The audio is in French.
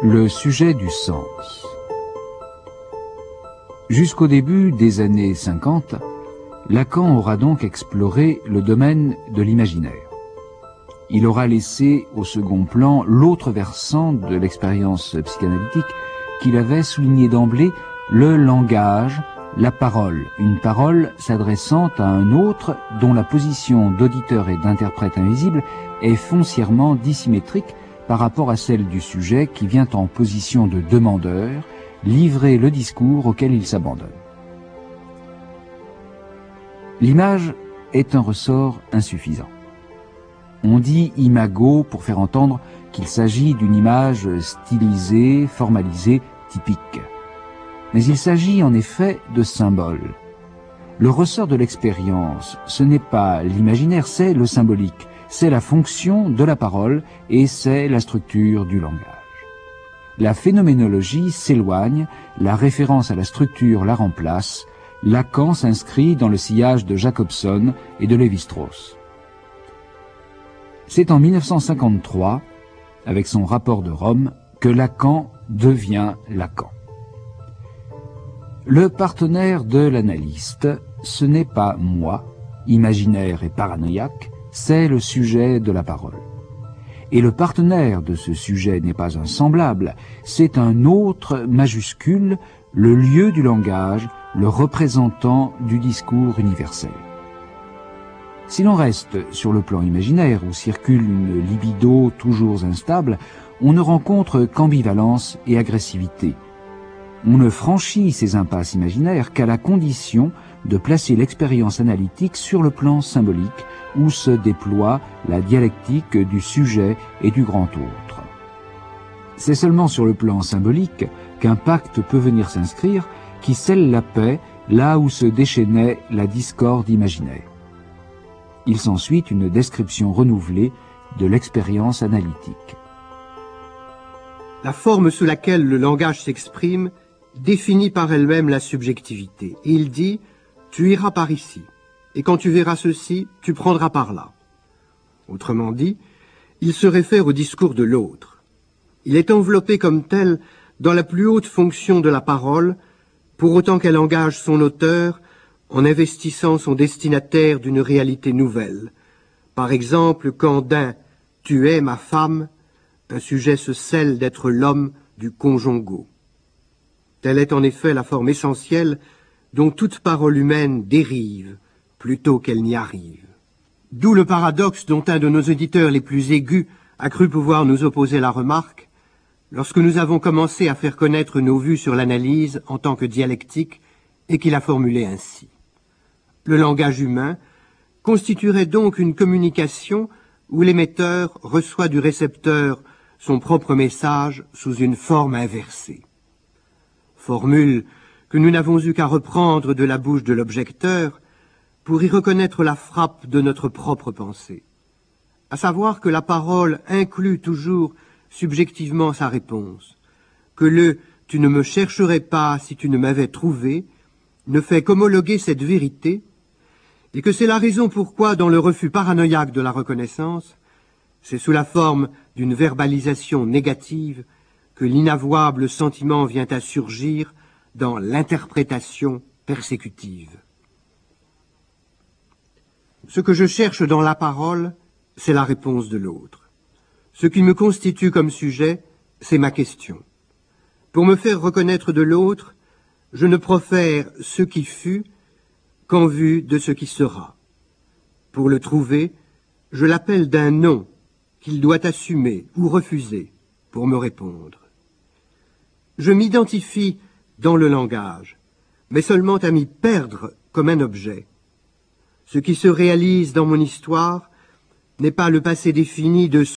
Le sujet du sens. Jusqu'au début des années 50, Lacan aura donc exploré le domaine de l'imaginaire. Il aura laissé au second plan l'autre versant de l'expérience psychanalytique qu'il avait souligné d'emblée, le langage, la parole, une parole s'adressant à un autre dont la position d'auditeur et d'interprète invisible est foncièrement dissymétrique par rapport à celle du sujet qui vient en position de demandeur, livrer le discours auquel il s'abandonne. L'image est un ressort insuffisant. On dit imago pour faire entendre qu'il s'agit d'une image stylisée, formalisée, typique. Mais il s'agit en effet de symboles. Le ressort de l'expérience, ce n'est pas l'imaginaire, c'est le symbolique. C'est la fonction de la parole et c'est la structure du langage. La phénoménologie s'éloigne, la référence à la structure la remplace, Lacan s'inscrit dans le sillage de Jacobson et de Lévi-Strauss. C'est en 1953, avec son rapport de Rome, que Lacan devient Lacan. Le partenaire de l'analyste, ce n'est pas moi, imaginaire et paranoïaque, c'est le sujet de la parole. Et le partenaire de ce sujet n'est pas un semblable, c'est un autre majuscule, le lieu du langage, le représentant du discours universel. Si l'on reste sur le plan imaginaire où circule une libido toujours instable, on ne rencontre qu'ambivalence et agressivité. On ne franchit ces impasses imaginaires qu'à la condition de placer l'expérience analytique sur le plan symbolique où se déploie la dialectique du sujet et du grand autre. C'est seulement sur le plan symbolique qu'un pacte peut venir s'inscrire qui scelle la paix là où se déchaînait la discorde imaginaire. Il s'ensuit une description renouvelée de l'expérience analytique. La forme sous laquelle le langage s'exprime définit par elle-même la subjectivité. Il dit « tu iras par ici, et quand tu verras ceci, tu prendras par là ». Autrement dit, il se réfère au discours de l'autre. Il est enveloppé comme tel dans la plus haute fonction de la parole, pour autant qu'elle engage son auteur en investissant son destinataire d'une réalité nouvelle. Par exemple, quand d'un « tu es ma femme », un sujet se cèle d'être l'homme du conjongo. Telle est en effet la forme essentielle dont toute parole humaine dérive plutôt qu'elle n'y arrive. D'où le paradoxe dont un de nos auditeurs les plus aigus a cru pouvoir nous opposer la remarque, lorsque nous avons commencé à faire connaître nos vues sur l'analyse en tant que dialectique, et qu'il a formulé ainsi. Le langage humain constituerait donc une communication où l'émetteur reçoit du récepteur son propre message sous une forme inversée. Formule que nous n'avons eu qu'à reprendre de la bouche de l'objecteur pour y reconnaître la frappe de notre propre pensée, à savoir que la parole inclut toujours subjectivement sa réponse, que le « tu ne me chercherais pas si tu ne m'avais trouvé » ne fait qu'homologuer cette vérité, et que c'est la raison pourquoi, dans le refus paranoïaque de la reconnaissance, c'est sous la forme d'une verbalisation négative que l'inavouable sentiment vient à surgir dans l'interprétation persécutive. Ce que je cherche dans la parole, c'est la réponse de l'autre. Ce qui me constitue comme sujet, c'est ma question. Pour me faire reconnaître de l'autre, je ne profère ce qui fut qu'en vue de ce qui sera. Pour le trouver, je l'appelle d'un nom qu'il doit assumer ou refuser pour me répondre. Je m'identifie dans le langage, mais seulement à m'y perdre comme un objet. Ce qui se réalise dans mon histoire n'est pas le passé défini de